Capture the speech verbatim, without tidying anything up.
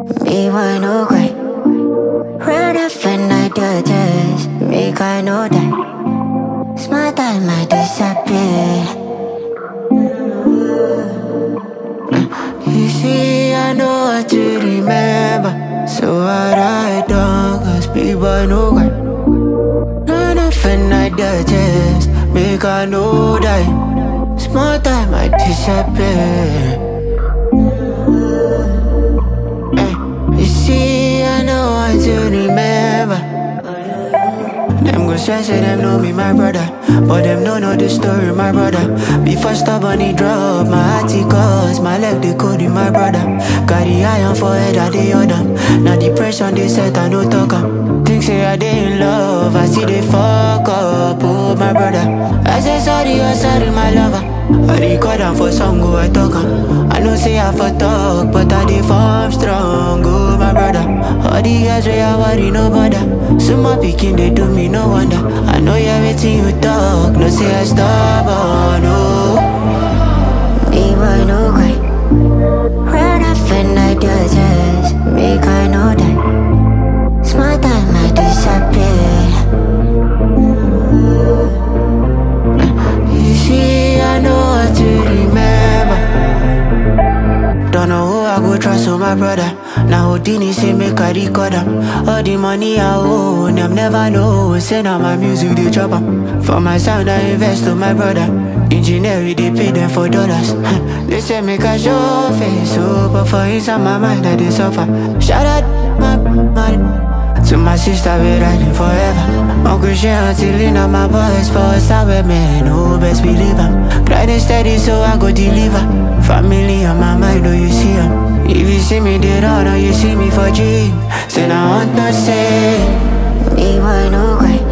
Me why no cry. Run off and I digest. Make I know that smart time I disappear. You see, I know what to remember, so I write down, cause people no cry. Run off and I digest. Make I know that smart time I disappear. You see, I know what to remember. Them go say, say them know me, my brother, but them don't know the story, my brother. Before stubborn he drop, my heart he cause, my leg they code in my brother. Carry iron for head, I they other. Now depression they set, I no talk em. Think say I they in love, I see they fuck up, oh my brother. I say sorry, oh sorry, my lover. I record am for song, go I talk am. I know say I for talk, but I dey form strong, oh my brother. All the guys where I worry no bother. So my pikin they do me no wonder. I know you everything you talk, no say I stubborn, no. Me why no cry. Run off and I digest. Make I know that smart time I disappear. You see, I know what to remember. Don't know who I go trust, oh my brother. Now Houdini say make I record em. All the money I own, them never know. Say now my music they drop em. For my sound I invest to my brother. Engineering they pay them for dollars. They say make I show face, oh, but for inside my mind I they suffer. Shout out my man. To my sister, we riding forever. Uncle Shea until in all my boys for us, I man, oh, best believe em. Grinding steady, so I go deliver. Family on my mind, oh, you see em. If you see me dead on, or you see me for dream. Say, now I want to say, me why no cry.